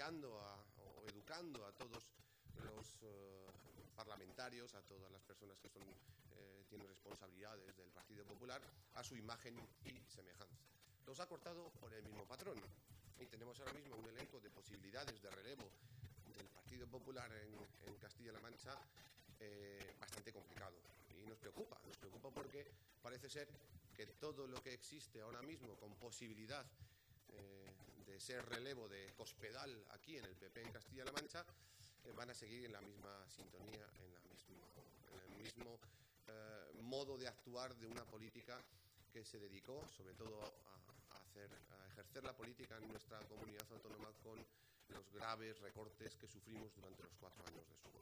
guiando o educando a todos los parlamentarios, a todas las personas que tienen responsabilidades del Partido Popular, a su imagen y semejanza. Los ha cortado por el mismo patrón y tenemos ahora mismo un elenco de posibilidades de relevo del Partido Popular en Castilla-La Mancha bastante complicado, y nos preocupa porque parece ser que todo lo que existe ahora mismo con posibilidad de ser relevo de Cospedal aquí en el PP en Castilla-La Mancha van a seguir en la misma sintonía, en el mismo modo de actuar de una política que se dedicó sobre todo a ejercer la política en nuestra comunidad autónoma con los graves recortes que sufrimos durante los 4 años de su gobierno.